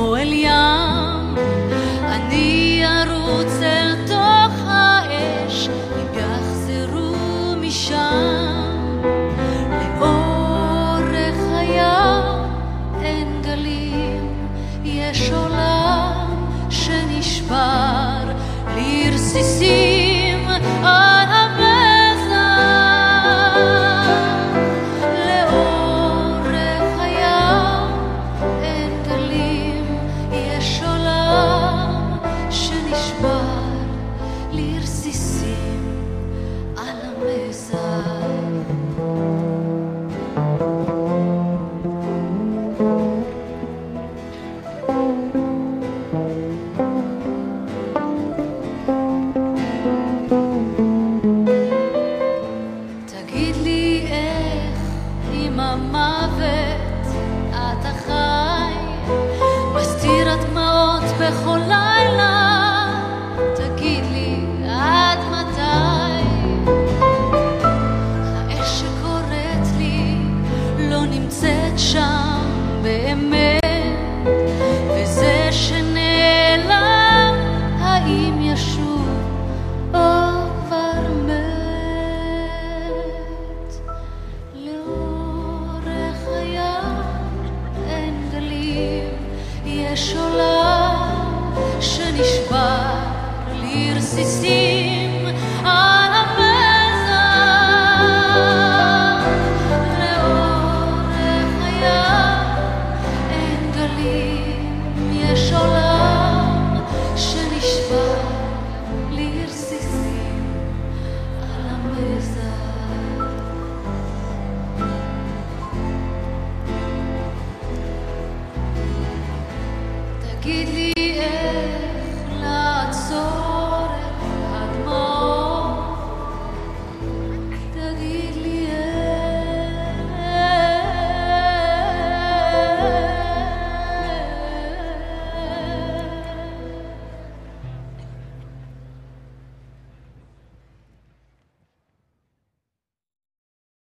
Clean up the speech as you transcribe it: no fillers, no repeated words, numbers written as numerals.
כמו אל ים, אני ארוץ אל תוך האש, אם יחזרו משם. לאורך הים אין גלים, יש עולם שנשבר לרסיסים על המזח. לאורך הים אין גלים, יש עולם שנשבר לרסיסים על המזח. תגיד לי איך עם המוות אתה חי, מסתיר הדמעות בכל לילה. תגיד לי עד מתי האש שקוראת לי לא נמצאת שם באמת, וזה שנעלם האם ישוב או כבר מת. לאורך הים אין גלים, יש עולם שנשבר לרסיסים על המזח. לאורך הים אין גלים, יש עולם שנשבר לרסיסים על המזח. תגיד לי